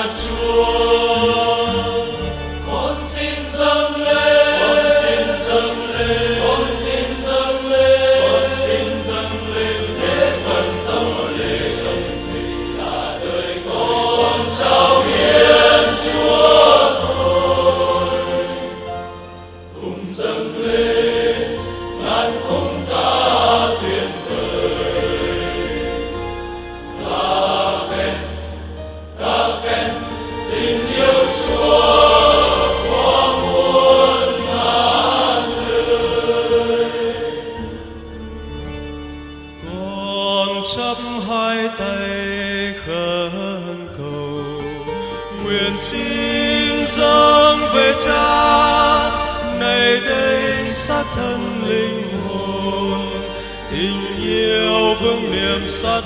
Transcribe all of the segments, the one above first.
chắp hai tay khẩn cầu, nguyện xin dâng về Cha này đây xác thân linh hồn, tình yêu vương niềm sắt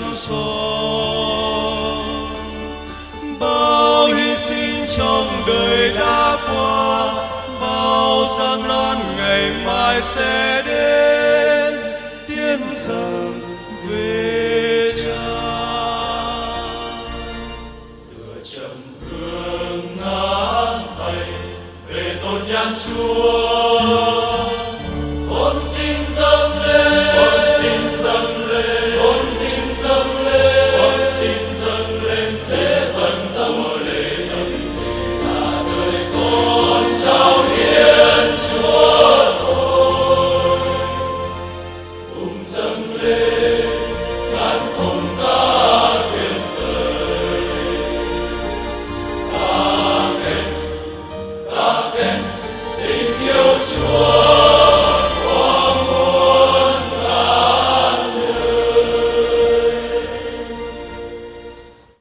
son. Bao hy sinh trong đời đã qua, bao gian nan ngày mai sẽ đến, tiến dần về